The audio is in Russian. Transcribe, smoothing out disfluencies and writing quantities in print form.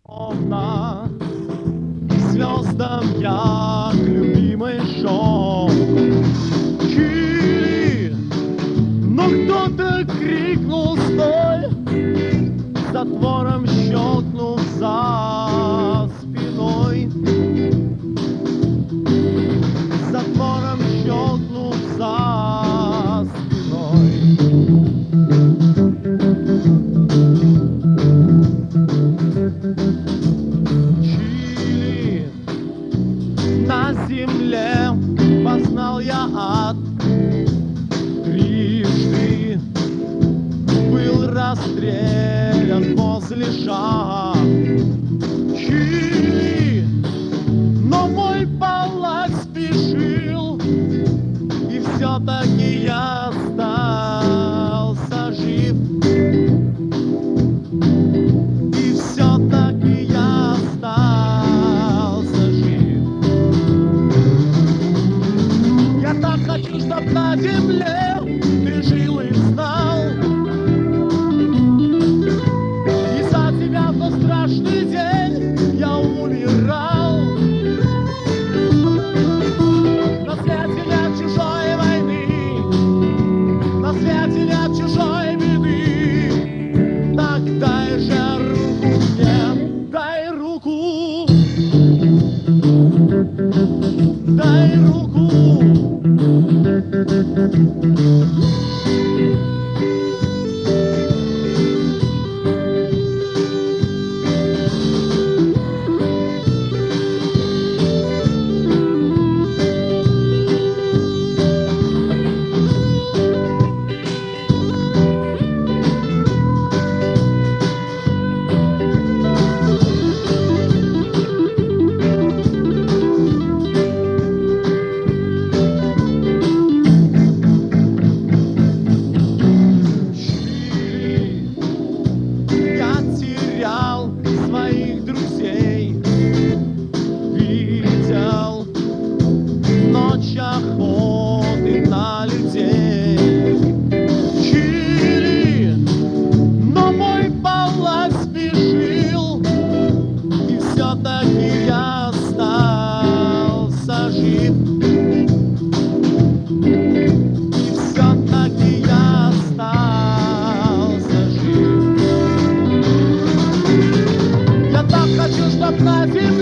Словно звездам я любимый шел. Чили, но кто-то крикнул «Стой!», затвором щелкнув за спиной. Затвором щелкнув за спиной. Чили, на земле познал я ад. Трижды был расстрелян возле шаг. Чили, но мой палач спешил, и все-таки я остался жив. И все-таки я остался жив. Я так хочу, чтоб на земле ты жил и знал. И за тебя в тот страшный день я умирал. На свете нет чужой войны, на свете нет чужой беды. Так дай же руку мне, дай руку, дай руку. Своих друзей видел ночь охоты на людей. Чили, но мой палач спешил, и все-таки я остался жив. И все-таки я остался жив. Я так хочу, чтоб на земле